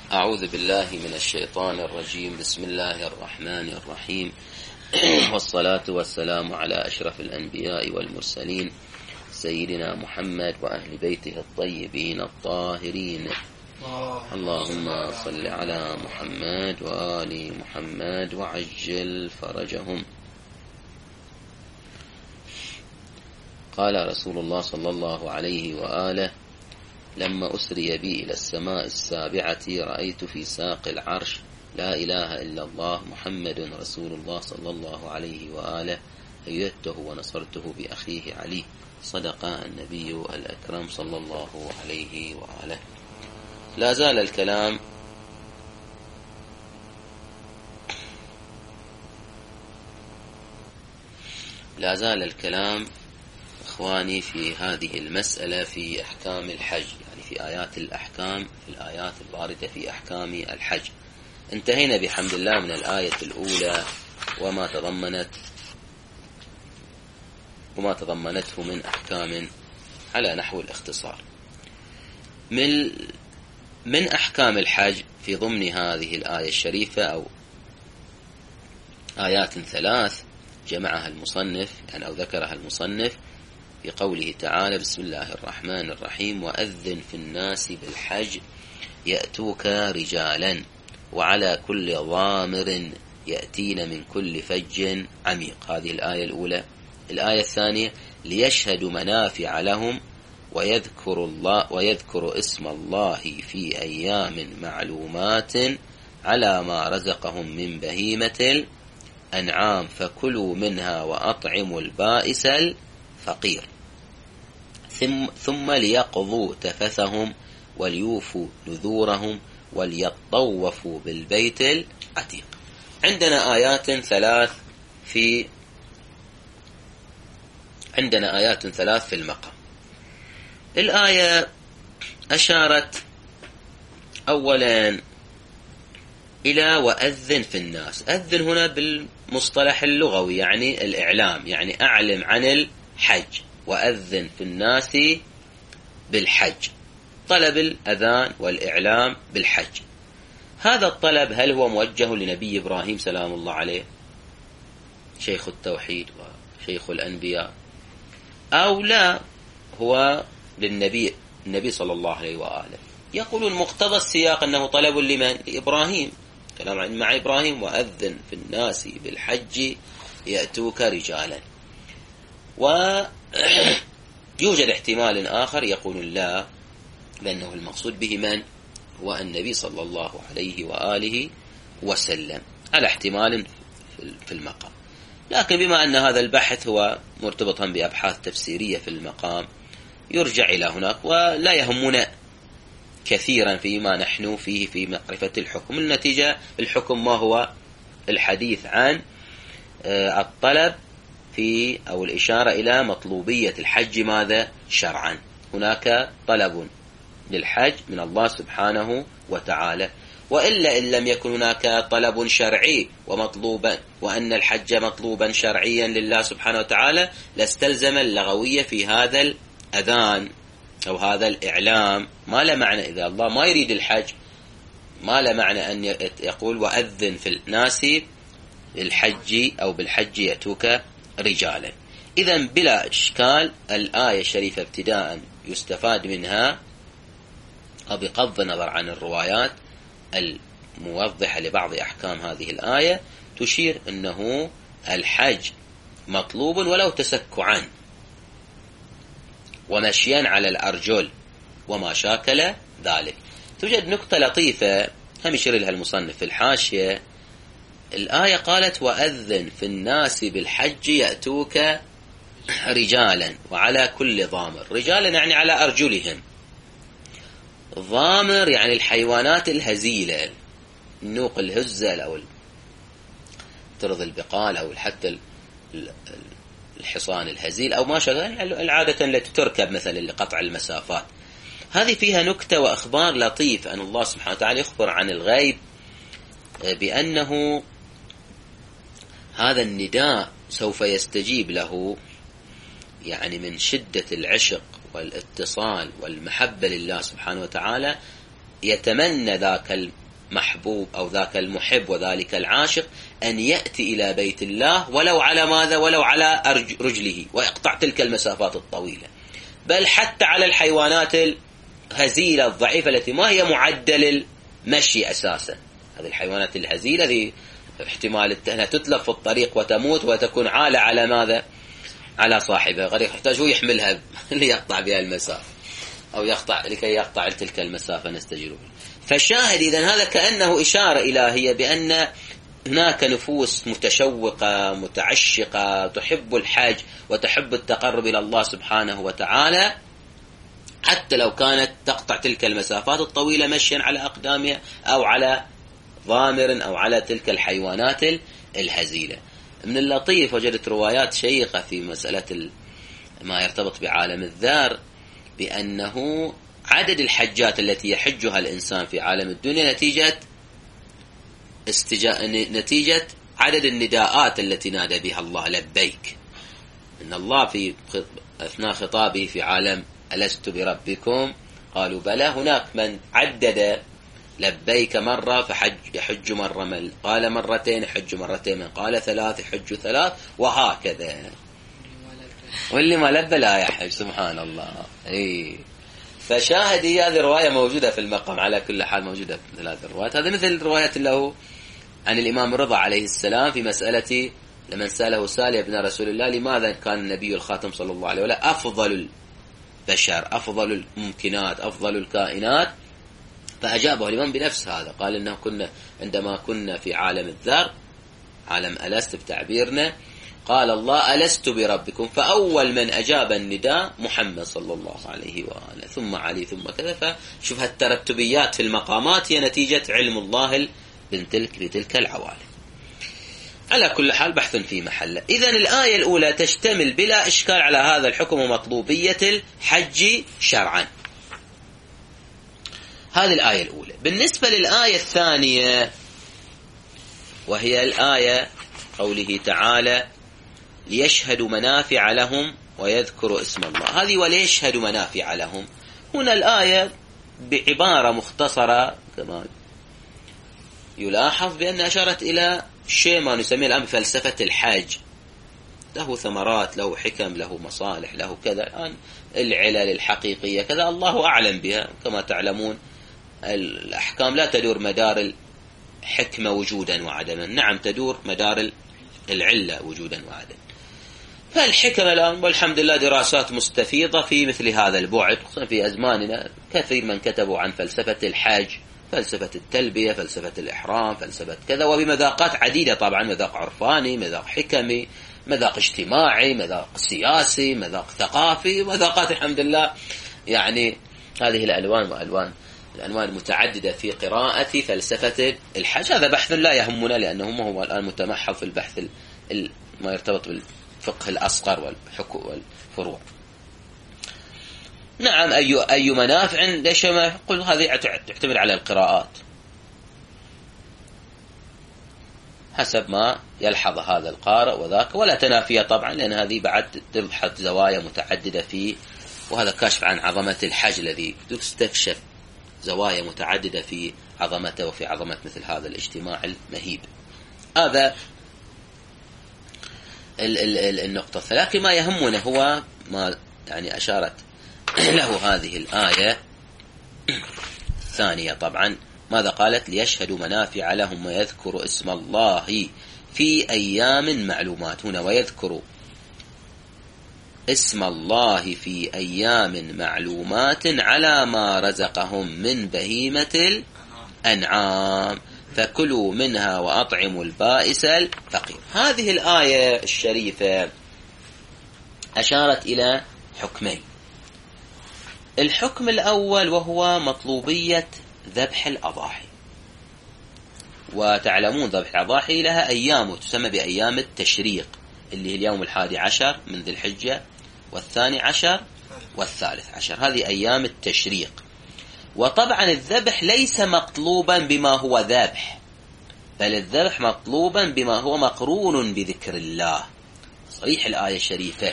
أعوذ بالله من الشيطان الرجيم. بسم الله الرحمن الرحيم. والصلاة والسلام على أشرف الأنبياء والمرسلين سيدنا محمد وأهل بيته الطيبين الطاهرين. اللهم صل على محمد وآل محمد وعجل فرجهم. قال رسول الله صلى الله عليه وآله: لما أسري بي إلى السماء السابعة رأيت في ساق العرش لا إله إلا الله محمد رسول الله صلى الله عليه وآله، أيدته ونصرته بأخيه علي. صدق النبي الأكرم صلى الله عليه وآله. لا زال الكلام إخواني في هذه المسألة في أحكام الحج، يعني في آيات الأحكام، في الآيات الواردة في أحكام الحج. انتهينا بحمد الله من الآية الأولى وما تضمنته من أحكام على نحو الاختصار. من أحكام الحج في ضمن هذه الآية الشريفة أو آيات ثلاث جمعها المصنف يعني أو ذكرها المصنف في قوله تعالى: بسم الله الرحمن الرحيم: وأذن في الناس بالحج يأتوك رجالا وعلى كل ضامر يأتين من كل فج عميق. هذه الآية الأولى. الآية الثانية: ليشهدوا منافع لهم ويذكر اسم الله في أيام معلومات على ما رزقهم من بهيمة الأنعام فكلوا منها وأطعموا البائس الفقير. ثم ليقضوا تفثهم وليوفوا نذورهم وليطوفوا بالبيت العتيق. عندنا آيات ثلاث في المقام. الآية أشارت أولا إلى وأذن في الناس. أذن هنا بالمصطلح اللغوي يعني الإعلام، يعني أعلم عن الحج. وأذن في الناس بالحج، طلب الأذان والإعلام بالحج. هذا الطلب هل هو موجه لنبي إبراهيم سلام الله عليه شيخ التوحيد وشيخ الأنبياء، أو لا هو للنبي صلى الله عليه وآله؟ يقولون مقتضى السياق أنه طلب لمن؟ لإبراهيم، كلام مع إبراهيم: وأذن في الناس بالحج يأتوك رجالا. ويوجد احتمال آخر يقول لا، لأنه المقصود به من؟ هو النبي صلى الله عليه وآله وسلم، على احتمال في المقام. لكن بما أن هذا البحث هو مرتبطا بأبحاث تفسيرية في المقام يرجع إلى هناك، ولا يهمنا كثيرا فيما نحن فيه في معرفة الحكم. النتيجة الحكم ما هو؟ الحديث عن الطلب في أو الإشارة إلى مطلوبية الحج ماذا؟ شرعا. هناك طلب للحج من الله سبحانه وتعالى، وإلا إن لم يكن هناك طلب شرعي ومطلوبا وأن الحج مطلوبا شرعيا لله سبحانه وتعالى لاستلزم اللغوية في هذا الأذان أو هذا الإعلام. ما له معنى إذا الله ما يريد الحج، ما له معنى أن يقول وأذن في الناس بالحج أو بالحج يأتوك رجالا. إذن بلا إشكال الآية الشريفة ابتداء يستفاد منها، وبغض النظر عن الروايات الموضحة لبعض أحكام هذه الآية، تشير أنه الحج مطلوب ولو تسكعا ومشيا على الأرجل وما شاكل ذلك. توجد نقطة لطيفة هم يشير لها المصنف في الحاشية. الآية قالت: وأذن في الناس بالحج يأتوك رجالا وعلى كل ضامر. رجالا يعني على أرجلهم، ضامر يعني الحيوانات الهزيلة، النوق الهزل أو ترض البقال أو حتى الحصان الهزيل أو ما شابه، يعني العادة التي تركب مثلا لقطع المسافات. هذه فيها نكتة وأخبار لطيف أن الله سبحانه وتعالى يخبر عن الغيب بأنه هذا النداء سوف يستجيب له، يعني من شدة العشق والاتصال والمحبة لله سبحانه وتعالى يتمنى ذاك المحبوب أو ذاك المحب وذلك العاشق أن يأتي إلى بيت الله ولو على ماذا؟ ولو على رجله، ويقطع تلك المسافات الطويلة. بل حتى على الحيوانات الهزيلة الضعيفة التي ما هي معدل المشي أساسا. هذه الحيوانات الهزيلة ذي احتمال أنها تتلف في الطريق وتموت وتكون عالة على ماذا؟ على صاحبها، غير يحتاج هو يحملها ليقطع بها المسافة أو لكي يقطع تلك المسافة نستجير به. فالشاهد إذن هذا كأنه إشارة إلهية بأن هناك نفوس متشوقة متعشقة تحب الحج وتحب التقرب إلى الله سبحانه وتعالى، حتى لو كانت تقطع تلك المسافات الطويلة مشيا على أقدامها أو على ضامر أو على تلك الحيوانات الهزيلة. من اللطيف وجدت روايات شيقة في مسألة ما يرتبط بعالم الذار، بأنه عدد الحجات التي يحجها الإنسان في عالم الدنيا نتيجة عدد النداءات التي نادى بها الله لبيك. إن الله في أثناء خطابه في عالم ألست بربكم قالوا بلى، هناك من عدد لبيك مرة يحج مرة، من قال مرتين يحج مرتين، من قال ثلاث يحج ثلاث، وهكذا. واللي ما لبى لا يحج، سبحان الله. فشاهدي هذه الرواية موجودة في المقام، على كل حال موجودة في ثلاث روايات. هذا مثل رواية له عن الإمام الرضا عليه السلام في مسألة لمن سأله سائل ابن رسول الله لماذا كان النبي الخاتم صلى الله عليه وسلم أفضل البشر، أفضل الممكنات، أفضل الكائنات، فأجابه الإمام بنفس هذا، قال إنه عندما كنا في عالم الذر، عالم ألست بتعبيرنا، قال الله ألست بربكم، فأول من أجاب النداء محمد صلى الله عليه وآله، ثم علي، ثم كذا. فشوف هالترتبيات في المقامات هي نتيجة علم الله بتلك العوالم. على كل حال بحث في محله. إذن الآية الأولى تشتمل بلا إشكال على هذا الحكم ومطلوبية الحج شرعا. هذه الآية الأولى. بالنسبة للآية الثانية وهي الآية قوله تعالى ليشهدوا منافع لهم ويذكروا اسم الله، هذه وليشهدوا منافع لهم، هنا الآية بعبارة مختصرة كما يلاحظ بأن أشارت إلى شيء ما نسميه الآن بفلسفة الحج، له ثمرات، له حكم، له مصالح، له كذا. الآن العلل الحقيقية كذا الله أعلم بها، كما تعلمون الأحكام لا تدور مدار الحكمة وجودا وعدما، نعم تدور مدار العلة وجودا وعدما. فالحكمة الآن والحمد لله دراسات مستفيضة في مثل هذا البعد، خصوصا في أزماننا كثير من كتبوا عن فلسفة الحج، فلسفة التلبية، فلسفة الإحرام، فلسفة كذا، وبمذاقات عديدة طبعا، مذاق عرفاني، مذاق حكمي، مذاق اجتماعي، مذاق سياسي، مذاق ثقافي، مذاقات الحمد لله. يعني هذه الألوان وألوان الأنواع المتعددة في قراءة فلسفة الحج. هذا بحث لا يهمنا لأنه هو الآن متمحض في البحث ما يرتبط بالفقه الأصغر والفروع. نعم أي منافع ليش ما يقول هذه تعتمد على القراءات حسب ما يلحظ هذا القارئ وذاك، ولا تنافية طبعا، لأن هذه بعد تلحظ زوايا متعددة فيه، وهذا كاشف عن عظمة الحج الذي تستكشف زوايا متعددة في عظمته وفي عظمة مثل هذا الاجتماع المهيب. هذا النقطة. لكن ما يهمنا هو ما يعني أشارت له هذه الآية الثانية طبعا، ماذا قالت؟ ليشهدوا منافع لهم ويذكروا اسم الله في أيام معلومات. هنا ويذكروا اسم الله في أيام معلومات على ما رزقهم من بهيمة الأنعام فكلوا منها وأطعموا البائس الفقير. هذه الآية الشريفة أشارت إلى حكمين. الحكم الأول وهو مطلوبية ذبح الأضاحي، وتعلمون ذبح الأضاحي لها أيام تسمى بأيام التشريق، اللي هي اليوم 11 من ذي الحجة وال12 وال13، هذه أيام التشريق. وطبعا الذبح ليس مطلوبا بما هو ذبح، بل الذبح مطلوبا بما هو مقرون بذكر الله. صريح الآية الشريفة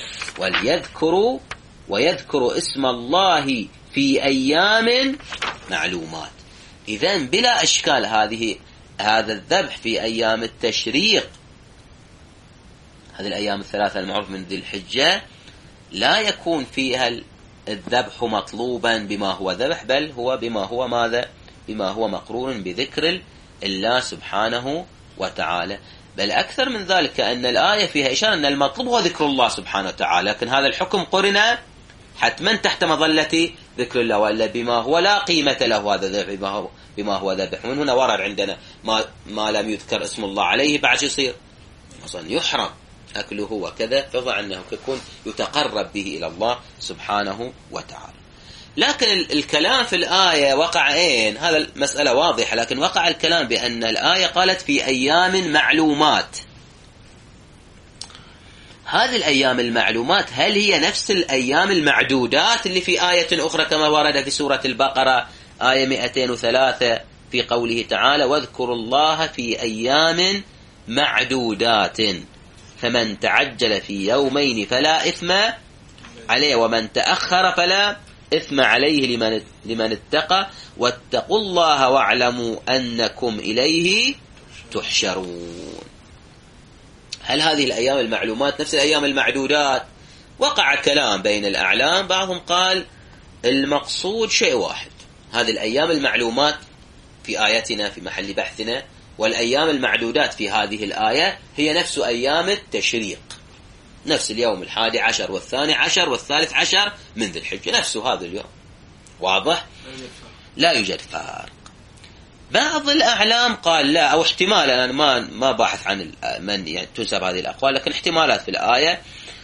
ويذكروا اسم الله في أيام معلومات. إذن بلا إشكال هذا الذبح في أيام التشريق، هذه الأيام الثلاثة المعروف من ذي الحجة، لا يكون فيها الذبح مطلوبا بما هو ذبح، بل هو بما هو ماذا؟ بما هو مقرون بذكر الله سبحانه وتعالى. بل أكثر من ذلك أن الآية فيها إشارة أن المطلوب هو ذكر الله سبحانه وتعالى، لكن هذا الحكم قرن حتما تحت مظلة ذكر الله، وإلا بما هو لا قيمة له هذا ذبح، بما هو ذبح. ومن هنا ورد عندنا ما لم يذكر اسم الله عليه بعد يصير أصلا يحرم أكله وكذا، فضع أنه يكون يتقرب به إلى الله سبحانه وتعالى. لكن الكلام في الآية وقع أين؟ هذا المسألة واضحة، لكن وقع الكلام بأن الآية قالت في أيام معلومات. هذه الأيام المعلومات هل هي نفس الأيام المعدودات اللي في آية أخرى كما ورد في سورة البقرة آية 203 في قوله تعالى واذكروا الله في أيام معدودات فمن تعجل في يومين فلا إثم عليه ومن تأخر فلا إثم عليه لمن اتقى واتقوا الله واعلموا أنكم إليه تحشرون. هل هذه الأيام المعلومات نفس الأيام المعدودات؟ وقع كلام بين الأعلام، بعضهم قال المقصود شيء واحد، هذه الأيام المعلومات في آيتنا في محل بحثنا، والأيام المعدودات في هذه الآية هي نفس أيام التشريق، نفس اليوم 11 و12 و13 من ذي الحجة، نفس هذا اليوم. واضح؟ لا يوجد فرق. بعض الأعلام قال لا، أو احتمال، أنا ما باحث عن من يعني تنسب هذه الأقوال، لكن احتمالات في الآية.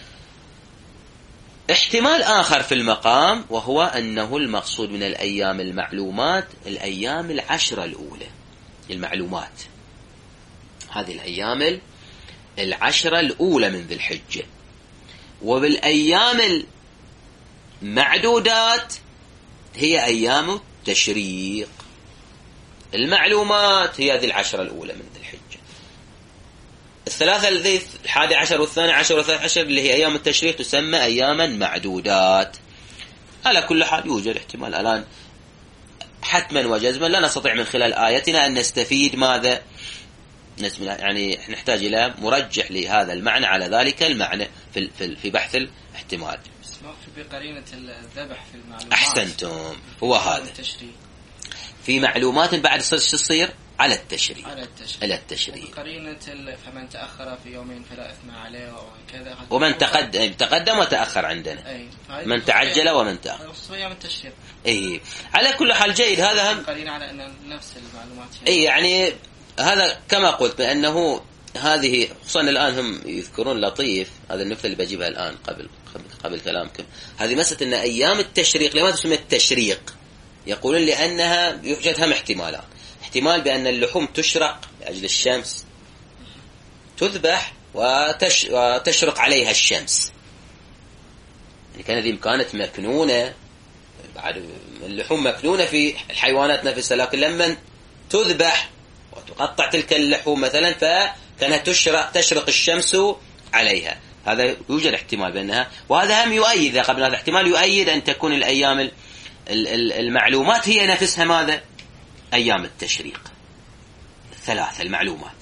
احتمال آخر في المقام وهو أنه المقصود من الأيام المعلومات الأيام 10 الأولى، المعلومات هذه الأيام 10 الأولى من ذي الحجة، وبالأيام المعدودات هي أيام التشريق. المعلومات هي ذي 10 الأولى من ذي الحجة، الثلاثة الذي 11 و12 و13 اللي هي أيام التشريق تسمى أياما معدودات. على كل حال يوجد احتمال الآن حتما وجزما لا نستطيع من خلال آيتنا أن نستفيد ماذا، يعني نحتاج إلى مرجح لهذا المعنى على ذلك المعنى في بحث الاحتمال. بس ما في بقرينة الذبح في المعلومات. أحسنتم، هو هذا في معلومات بعد شو تصير على التشريع. على التشريع. قرينة فمن تأخر في يومين فلا إثم عليه وكذا. ومن تقدم وتأخر عندنا. من تعجل ومن تأخر. أيام التشريع. أي على كل حال جيد، هذا هم. قرينة على أن نفس المعلومات. أي يعني هذا كما قلت بأنه هذه خصوصا الآن هم يذكرون لطيف، هذا النكتة اللي بجيبها الآن قبل كلامكم، هذه مسألة أن أيام التشريق لماذا تسمى التشريق؟ يقولون لأنها يوجد هم احتمالات، احتمال بأن اللحوم تشرق لأجل الشمس، تذبح وتشرق عليها الشمس، يعني كان كانت مكنونة، بعد اللحوم مكنونة في الحيوانات نفسها، لكن لما تذبح وتقطع تلك اللحوم مثلا فكانت تشرق الشمس عليها. هذا يوجد احتمال بأنها، وهذا هم يؤيد قبل هذا احتمال يؤيد أن تكون الأيام المعلومات هي نفسها ماذا؟ أيام التشريق الثلاثة المعلومات.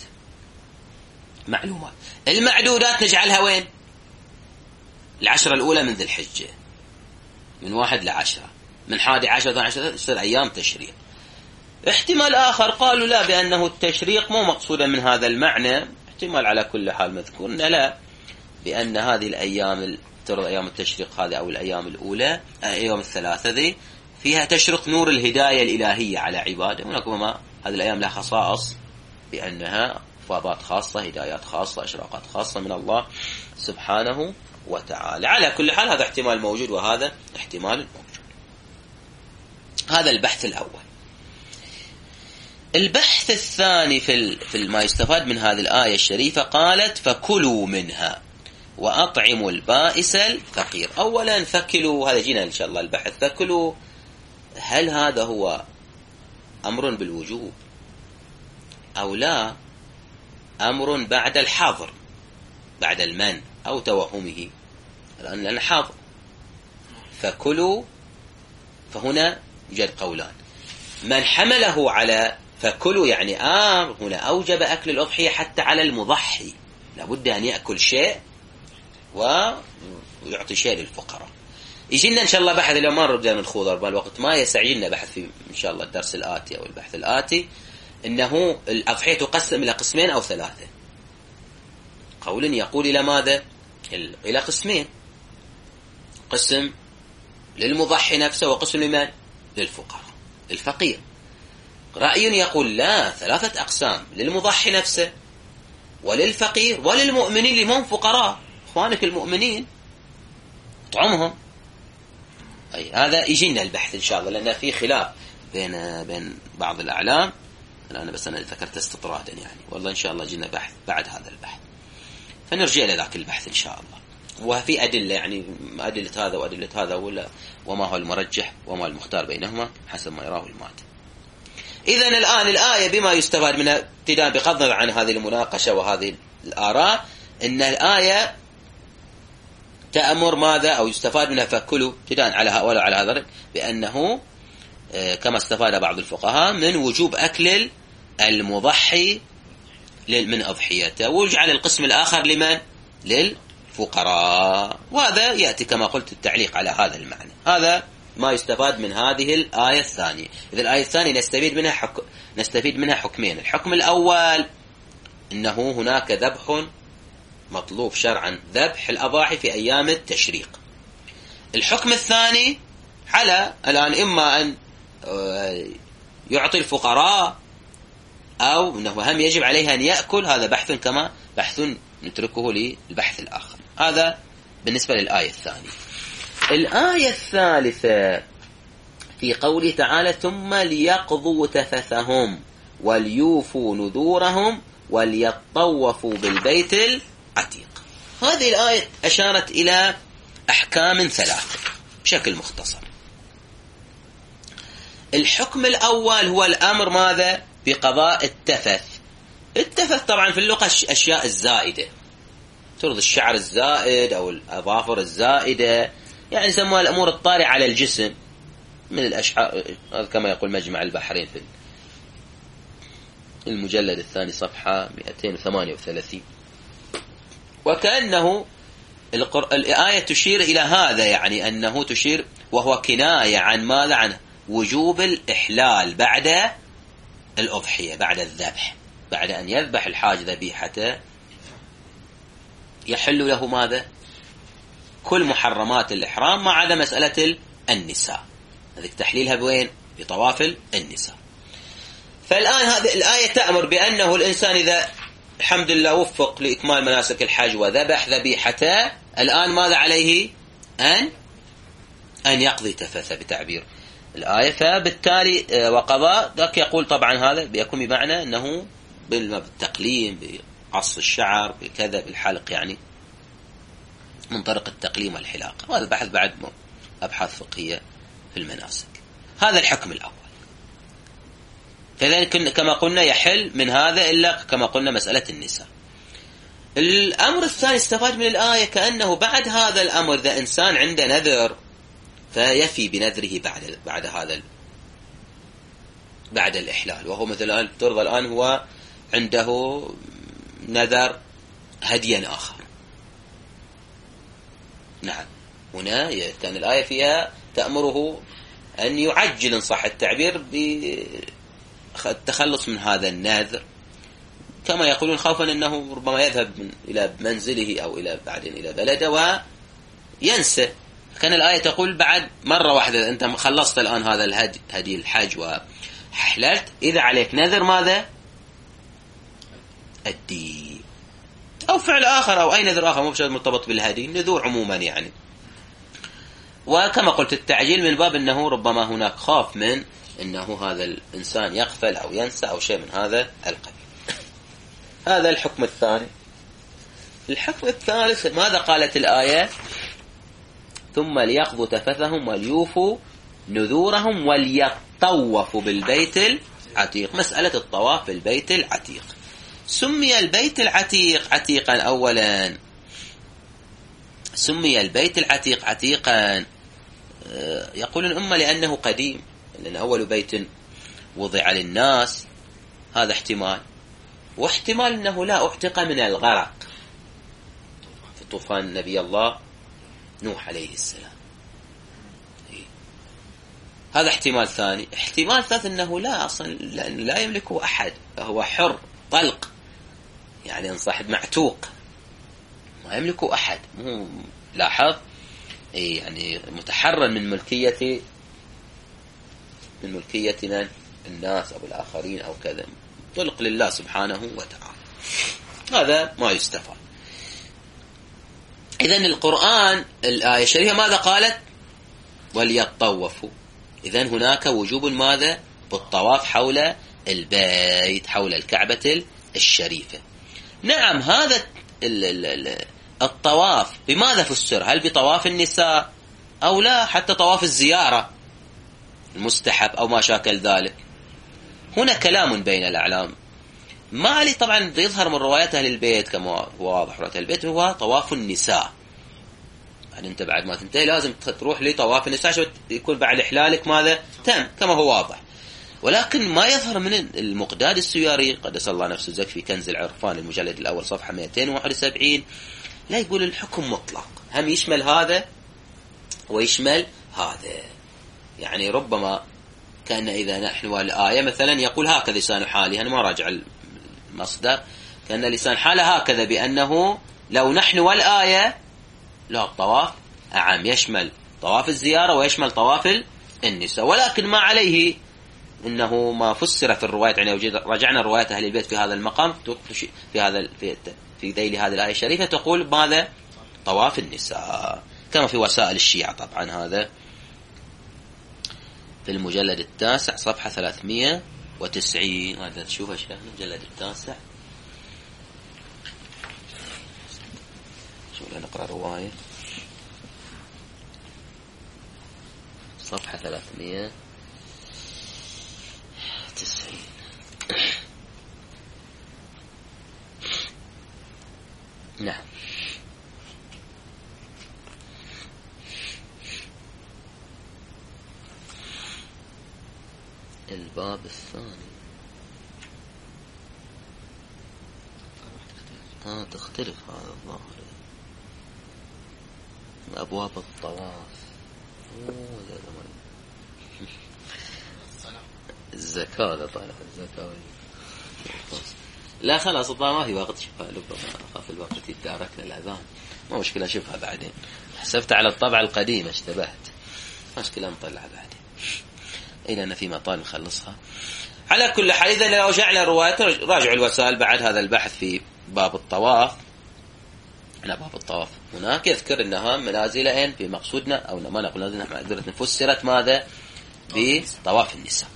المعدودات نجعلها وين؟ 10 الأولى من ذي الحجة، من 1 ل10، من 11 12 تصير أيام تشريق. احتمال آخر قالوا لا، بأنه التشريق مو مقصودا من هذا المعنى، احتمال على كل حال مذكور لا، بأن هذه الأيام ترى أيام التشريق هذه أو الأيام الأولى أيام الثلاثة ذي فيها تشرق نور الهداية الإلهية على عباده، ونكما هذه الأيام لها خصائص بأنها فاضات خاصة، هدايات خاصة، إشراقات خاصة من الله سبحانه وتعالى. على كل حال هذا احتمال موجود وهذا احتمال موجود. هذا البحث الأول. البحث الثاني في ما يستفاد من هذه الآية الشريفة، قالت فكلوا منها وأطعموا البائس الفقير. أولا فكلوا، هذا جينا إن شاء الله البحث، فكلوا هل هذا هو أمر بالوجوب أو لا أمر بعد الحظر، بعد المن أو توهمه، لأن حظر. فكلوا، فهنا يوجد قولان، من حمله على فكلوا يعني هنا أوجب أكل الأضحية حتى على المضحي، لابد أن يأكل شيء ويعطي شيء للفقراء. يجينا إن شاء الله بحث اليوم، ما نرجع نخوض الوقت ما يسعينا بحث في إن شاء الله الدرس الآتي أو البحث الآتي، إنه الأضحية تقسم إلى قسمين أو ثلاثة. قول يقول إلى ماذا؟ إلى قسمين، قسم للمضحي نفسه وقسم لمن؟ للفقراء الفقير. رأي يقول لا، ثلاثة أقسام، للمضحي نفسه وللفقير وللمؤمنين اللي هم فقراء، إخوانك المؤمنين طعمهم. أي هذا يجينا البحث إن شاء الله، لأن في خلاف بين بعض الأعلام. أنا ذكرت استطرادا يعني، والله إن شاء الله يجينا بحث بعد هذا البحث، فنرجع إلى ذاك البحث إن شاء الله. وفي أدلة يعني أدلة هذا وأدلة هذا، وما هو المرجح وما المختار بينهما حسب ما يراه الماتن. إذن الآن الآية بما يستفاد منها ابتداء بغض عن هذه المناقشة وهذه الآراء، إن الآية تأمر ماذا أو يستفاد منها فكلوا ابتداء على هؤلاء على هذا، بأنه كما استفاد بعض الفقهاء من وجوب أكل المضحي من أضحيته، ويجعل القسم الآخر لمن؟ للفقراء. وهذا يأتي كما قلت التعليق على هذا المعنى. هذا ما يستفاد من هذه الآية الثانية. إذا الآية الثانية نستفيد منها حكمين. الحكم الأول إنه هناك ذبح مطلوب شرعا، ذبح الأضاحي في أيام التشريق. الحكم الثاني على الآن إما أن يعطي الفقراء أو أنه هم يجب عليه أن يأكل. هذا بحث كما بحث نتركه للبحث الآخر. هذا بالنسبة للآية الثانية. الآية الثالثة في قوله تعالى ثم ليقضوا تفثهم وليوفوا نذورهم وليطوفوا بالبيت العتيق. هذه الآية أشارت إلى أحكام ثلاثة بشكل مختصر. الحكم الأول هو الأمر ماذا؟ بقضاء التفث. التفث طبعا في اللغة أشياء الزائدة، ترض الشعر الزائد أو الأظافر الزائدة، يعني يسموها الأمور الطارئة على الجسم من الأشعار، كما يقول مجمع البحرين في المجلد الثاني صفحة 238. وكأنه الآية تشير إلى هذا، يعني أنه تشير وهو كناية عن ماذا؟ عن وجوب الإحلال بعد الأضحية، بعد الذبح، بعد أن يذبح الحاج ذبيحته يحل له ماذا؟ كل محرمات الإحرام ما عدا مسألة النساء، هذه تحليلها بوين؟ بطواف النساء. فالآن هذه الآية تأمر بأنه الإنسان إذا الحمد لله وفق لإكمال مناسك الحج وذبح ذبيحته، الآن ماذا عليه؟ أن يقضي تفث بتعبير الآية. فبالتالي وقضاء ذاك يقول طبعا هذا بيكون بمعنى أنه بالتقليم، بقص الشعر، بكذا، بالحلق، يعني من طريق التقليم والحلاقة. وهذا البحث بعد أبحاث فقهية في المناسك. هذا الحكم الأول. كذلك كما قلنا يحل من هذا إلا كما قلنا مسألة النساء. الأمر الثاني استفاد من الآية كأنه بعد هذا الأمر إذا إنسان عنده نذر فيفي بنذره بعد الإحلال. وهو مثلا ترضى الآن هو عنده نذر هديا آخر، نعم، هنا كان الآية فيها تأمره أن يعجل إن صح التعبير بالتخلص من هذا النذر، كما يقولون خوفا أنه ربما يذهب إلى منزله أو بعدين إلى بلده وينسى. كان الآية تقول بعد مرة واحدة أنت خلصت الآن هذا هدي الحج وحللت، إذا عليك نذر ماذا؟ الدين أو فعل آخر أو أي نذر آخر مو بشرط مرتبط بالهدي، نذور عموما يعني. وكما قلت التعجيل من باب أنه ربما هناك خوف من أنه هذا الإنسان يغفل أو ينسى أو شيء من هذا القبيل. هذا الحكم الثاني. الحكم الثالث ماذا قالت الآية؟ ثم ليقضوا تفثهم وليوفوا نذورهم وليطوفوا بالبيت العتيق. مسألة الطواف بالبيت العتيق. سمي البيت العتيق عتيقا أولا، سمي البيت العتيق عتيقا يقول الأمة لأنه قديم، لأن أول بيت وضع للناس، هذا احتمال. واحتمال أنه لا أعتق من الغرق في طوفان نبي الله نوح عليه السلام. هذا احتمال ثاني. احتمال ثالث أنه لا أصلا لا يملكه أحد، هو حر طلق، يعني صاحب معتوق ما يملكه أحد. لاحظ يعني متحرر من ملكية من الناس أو الآخرين أو كذا، طلق لله سبحانه وتعالى. هذا ما يستفاد. إذن القرآن الآية الشريفة ماذا قالت؟ وليطوفوا. إذن هناك وجوب ماذا؟ بالطواف حول البيت، حول الكعبة الشريفة. نعم، هذا الطواف بماذا فسر؟ هل بطواف النساء أو لا؟ حتى طواف الزيارة المستحب أو ما شاكل ذلك. هنا كلام بين الأعلام. ما لي طبعا يظهر من روايات أهل البيت كما هو واضح، روايات البيت هو طواف النساء. يعني أنت بعد ما تنتهي لازم تروح لطواف النساء عشان يكون بعد إحلالك ماذا؟ تم كما هو واضح. ولكن ما يظهر من المقداد السياري قدس الله نفسه زك في كنز العرفان المجلد الأول صفحة 271 لا يقول الحكم مطلق، هم يشمل هذا ويشمل هذا. يعني ربما كأن إذا نحن الآية مثلا يقول هكذا لسان حالي، أنا ما راجع المصدر، كأن لسان حاله هكذا بأنه لو نحن والآية لا، الطواف أعم، يشمل طواف الزيارة ويشمل طواف النساء. ولكن ما عليه إنه ما فسر في الروايات، يعني رجعنا روايات أهل البيت في هذا المقام في ذيل هذه الآية الشريفة تقول ماذا؟ طواف النساء، كما في وسائل الشيعة طبعا. هذا في المجلد 9 صفحة 390. هذا تشوفه شيخ المجلد 9. شو نقرأ رواية صفحة 390. نعم. الباب الثاني تختلف هذا الظاهر. أبواب الطواف الزكاة، لا طالع الزكاة. لا خلاص ما في وقت، شوفها ربما أخاف الوقت يتداركنا الأذان، ما مشكلة شوفها بعدين. حسبت على الطبعة القديمة اشتبهت، مشكلة نطلع بعدين إلى أن في مطال نخلصها. على كل حال إذا لو رجعنا رواية راجعوا الوسائل بعد هذا البحث في باب الطواف. أنا باب الطواف هناك يذكر أنها منازلين في مقصودنا، أو ما نقول منازلنا معذرة، فسرت ماذا؟ بطواف النساء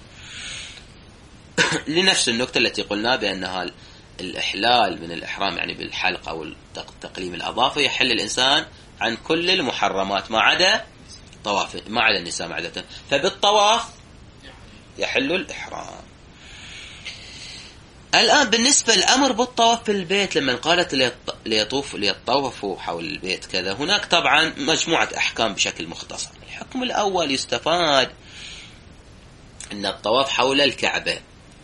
لنفس النكتة التي قلنا بأنها الإحلال من الإحرام يعني بالحلق أو تقليم الأظافر يحل الإنسان عن كل المحرمات ما عدا طواف، ما عدا النساء معدة، فبالطواف يحل الإحرام. الآن بالنسبة للأمر بالطواف في البيت، لما قالت ليطوفوا حول البيت كذا، هناك طبعا مجموعة أحكام بشكل مختصر. الحكم الأول يستفاد أن الطواف حول الكعبة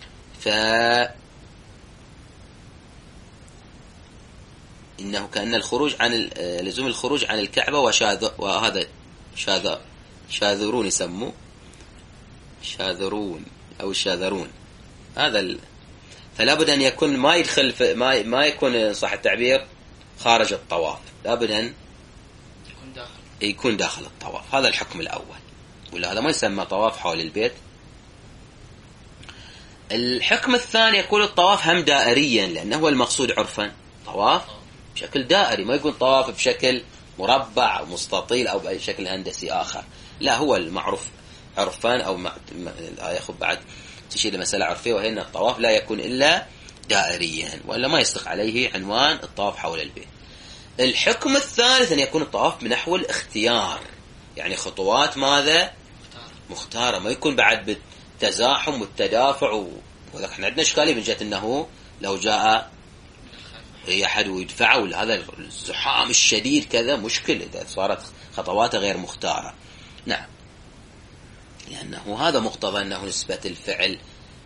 إنه كأن الخروج عن لزوم الخروج عن الكعبة وهذا شاذرون يسموه شاذرون أو الشاذرون، هذا فلا بد أن يكون ما يدخل ما يكون صح التعبير خارج الطواف، لا بد أن يكون داخل الطواف. هذا الحكم الأول، ولا هذا ما يسمى طواف حول البيت. الحكم الثاني يكون الطواف هم دائريا، لأنه هو المقصود عرفا طواف بشكل دائري، ما يكون طواف بشكل مربع أو مستطيل أو بأي شكل هندسي آخر، لا هو المعروف عرفان أو يأخذ بعد تشير لمسألة عرفية، وهي أن الطواف لا يكون إلا دائريا، وإلا ما يصدق عليه عنوان الطواف حول البيت. الحكم الثالث أن يكون الطواف بنحو الاختيار، يعني خطوات ماذا؟ مختارة، ما يكون بعد بالتزاحم والتدافع احنا عندنا إشكالية من جهة أنه لو جاء أحد ويدفعه، ولا هذا الزحام الشديد كذا مشكلة إذا صارت خطواته غير مختارة. نعم، لأنه هذا مقتضى أنه نسبة الفعل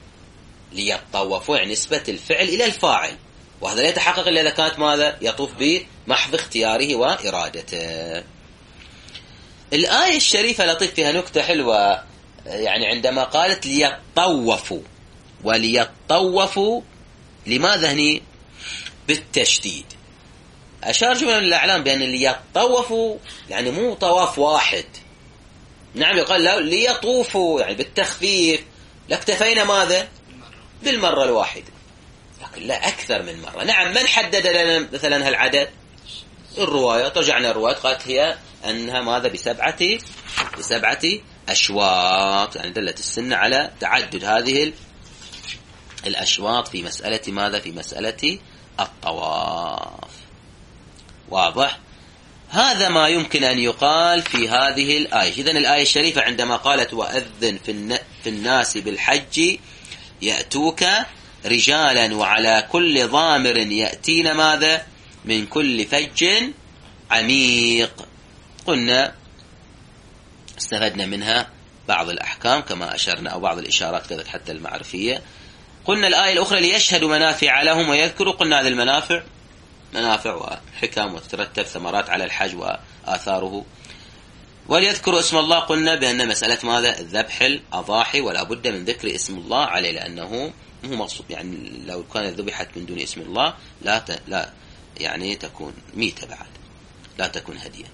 ليطوفوا يعني نسبة الفعل إلى الفاعل، وهذا لا يتحقق إلا إذا كانت ماذا؟ يطوف بمحض اختياره وإرادته. الآية الشريفة لطيف فيها نكتة حلوة، يعني عندما قالت ليطوفوا، وليطوفوا لماذا هني بالتشديد؟ أشار جملة من الأعلام بأن ليطوفوا يعني مو طواف واحد، نعم يقال له ليطوفوا يعني بالتخفيف، لاكتفينا ماذا؟ بالمرة الواحدة، لكن لا أكثر من مرة. نعم، من حدد لنا مثلا هالعدد؟ الرواية، رجعنا الرواية قالت هي أنها ماذا؟ بسبعة أشواط، يعني دلت السنة على تعدد هذه الأشواط في مسألة ماذا؟ في مسألة الطواف. واضح؟ هذا ما يمكن أن يقال في هذه الآية. إذن الآية الشريفة عندما قالت وأذن في الناس بالحج يأتوك رجالا وعلى كل ضامر يأتين ماذا؟ من كل فج عميق، قلنا استفدنا منها بعض الأحكام كما أشرنا، أو بعض الإشارات كذلك حتى المعرفية. قلنا الآية الأخرى ليشهدوا منافع لهم ويذكروا، قلنا هذه المنافع منافع وحكم وتترتب ثمرات على الحج وآثاره. وليذكروا اسم الله، قلنا بأن مسألة ماذا؟ الذبح الأضاحي ولا بد من ذكر اسم الله عليه، لأنه هو مقصود، يعني لو كانت ذبحت من دون اسم الله لا يعني تكون ميتة بعد، لا تكون هدية.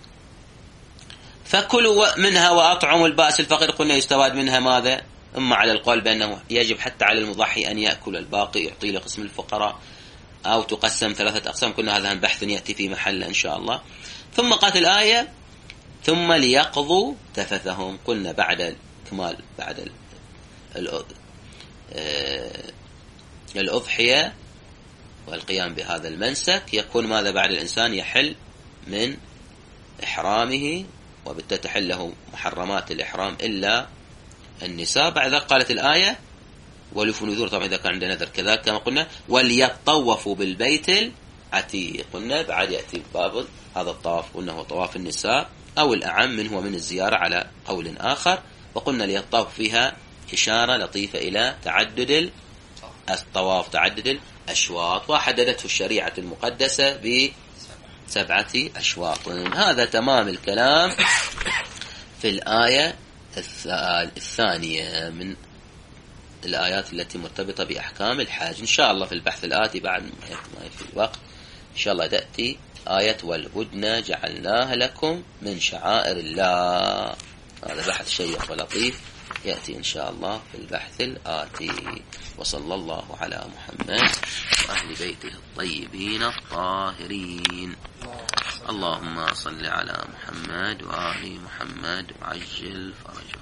فكلوا منها وأطعموا البائس الفقير، قلنا يستفاد منها ماذا؟ أما على القول بأنه يجب حتى على المضحي أن يأكل الباقي يعطي لقسم الفقراء، أو تقسم 3 أقسام، كنا هذا بحث يأتي في محل إن شاء الله. ثم قالت الآية ثم ليقضوا تفثهم، قلنا بعد الكمال بعد الأضحية والقيام بهذا المنسك يكون ماذا؟ بعد الإنسان يحل من إحرامه، وبالتالي تحل له محرمات الإحرام إلا النساء. بعد ذلك قالت الآية وليوفوا نذور، طبعا إذا كان عندنا نذر كذلك كما قلنا، وليطوفوا بالبيت العتيق، قلنا بعد يأتي باب هذا الطواف، قلنا هو طواف النساء أو الأعم منه ومن الزيارة على قول آخر. وقلنا ليطوف فيها إشارة لطيفة إلى تعدد الطواف، تعدد الأشواط، وحددته الشريعة المقدسة ب7 أشواط. هذا تمام الكلام في الآية الثانية من الآيات التي مرتبطة بأحكام الحاج. إن شاء الله في البحث الآتي بعد ما في الوقت إن شاء الله تأتي آية والهدنة جعلناها لكم من شعائر الله. هذا بحث شيق ولطيف يأتي إن شاء الله في البحث الآتي. وصلى الله على محمد وأهل بيته الطيبين الطاهرين. اللهم صل على محمد وآل محمد وعجل فرجه.